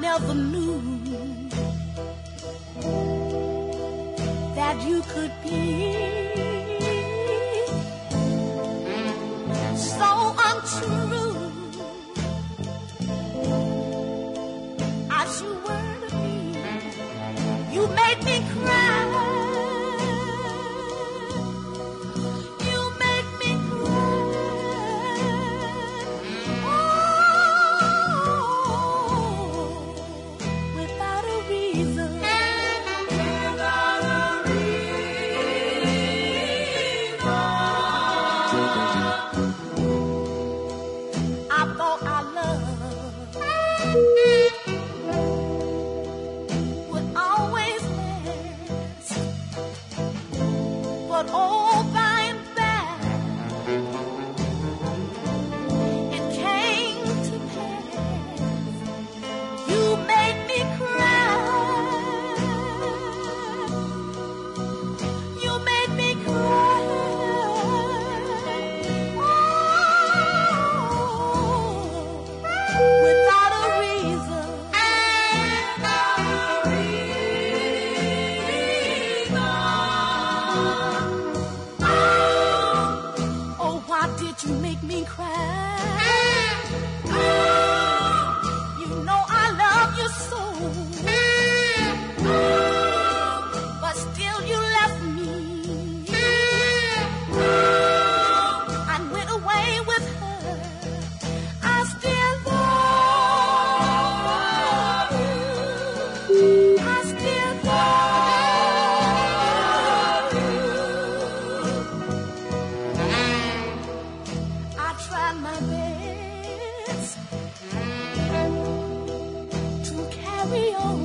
never knew that you could be so untrue as you were to me. You made me cry. You made me cry. Oh, without a reason. My best to carry on.